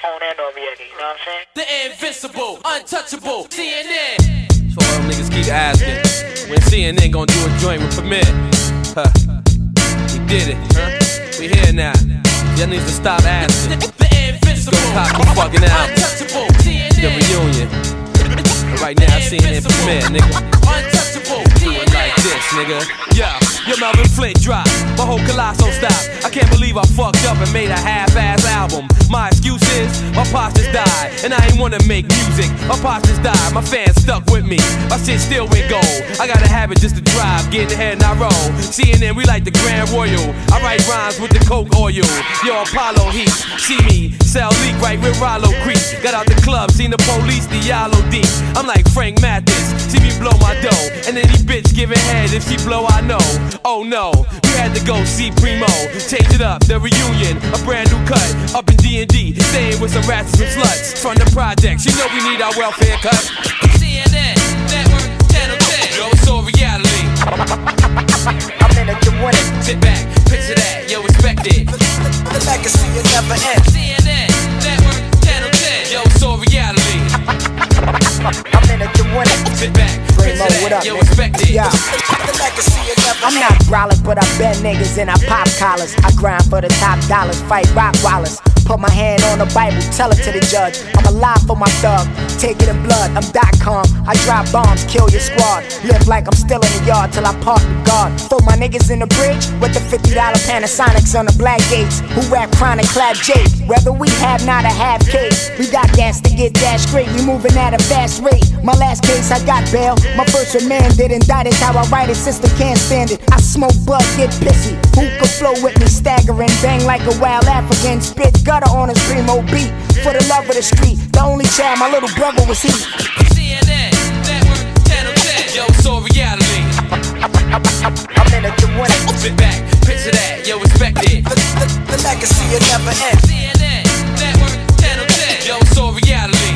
phone and over here, you know what I'm saying? The invincible, untouchable, CNN. So all them niggas keep asking, when CNN gonna do a joint with Premier? Huh. We did it, huh? We here now. Y'all need to stop asking. The invincible, go cop the fucking album. Untouchable, CNN. The reunion. But right now, CNN Premier, nigga. Untouchable, do it like this, nigga. Yeah, your Melvin Flint drop, my whole Colosso stop. I can't believe I fucked up and made a half-ass album. My excuse is, my pops just died, and I ain't wanna make music. My pops just died, my fans stuck with me. My shit still went gold. I got a habit just to drive, get ahead and I roll. CNN, we like the Grand Royal. I write rhymes with the Coke oil. Yo, Apollo Heat, see me, sell leak right with Rollo Creek. Got out the club, seen the police, the Yellow deep. I'm like Frank Mathis, see me blow my dough. And any bitch giving head, if she blow, I know. Oh no, we had to go see Primo. Change it up, the reunion, a brand new cut. Up in D&D, staying with some rats and some sluts. From the projects, you know we need our welfare cut. CNN, Network, Channel 10. Yo, it's all reality. I'm in it to win it. Sit back, picture that, yo, respect it. The legacy will never end. CNN, Network, Channel 10. Yo, it's all reality. I'm in it to win it. Sit back, picture that, yo, respect it. Yeah. I'm not brolic, but I bend niggas and I pop collars. I grind for the top dollars, fight rock wallers. Put my hand on the Bible, tell it to the judge. I'm alive for my thug, take it in blood. I'm .com, I drop bombs, kill your squad. Live like I'm still in the yard till I park the guard. Throw my niggas in the bridge with the $50 Panasonics on the black gates. Who rap chronic, clap Jake. Whether we have not a half case, we got gas to get that straight. We moving at a fast rate. My last case, I got bail. My first remanded, indicted how I write it. System can't stand it. I smoke bud, get pissy. Who could flow with me, staggering, bang like a wild African. Spit gutter on his primo beat. For the love of the street, the only child my little brother was he. CNN, Network, Channel 10. Yo, it's all reality. I'm in it to win it. Sit back, picture that, yo, respect it. The legacy will never end. CNN, Network, Channel 10. Yo, it's all reality.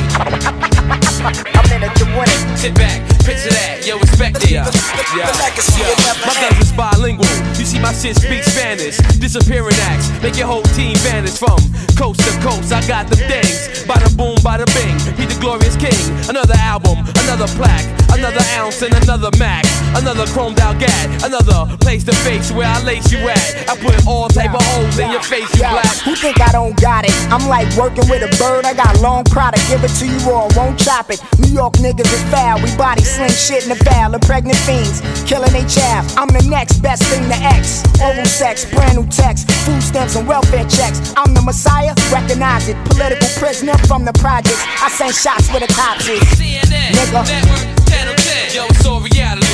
I'm in it to win it. Sit back, picture that, yo, respect it. The legacy will never my end. guns is bilingual. You see my shit speak Spanish. Disappearing acts, make your whole team vanish from coast to coast. I got them things. Bada boom, bada bing. He the glorious king. Another album, another plaque, another ounce and another Mac, another chromed out gat, another place to face where I lace you at. I put all type of holes in your face, you black. Who think I don't got it? I'm like working with a bird. I got long product, give it to you raw, won't chop it. New York niggas is foul. We body sling shit in the foul. And pregnant fiends killing they chaff. I'm the next best thing to X. Oral sex, brand new text, food stamps and welfare checks. I'm the Messiah, recognize it. Political prisoner from the projects. I send shots where the cops is. CNN, nigga. Network, Channel 10. Yo, it's all reality.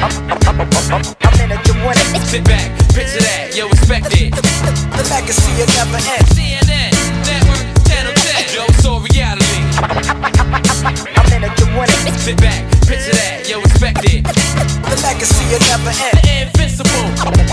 I'm in it to win it. Sit back, picture that, yo, respect it. The legacy will never end. CNN, Network, Channel 10. Yo, it's all reality. I'm in it to win it. Sit back, picture that, yo, respect it. The legacy will never end. The invincible.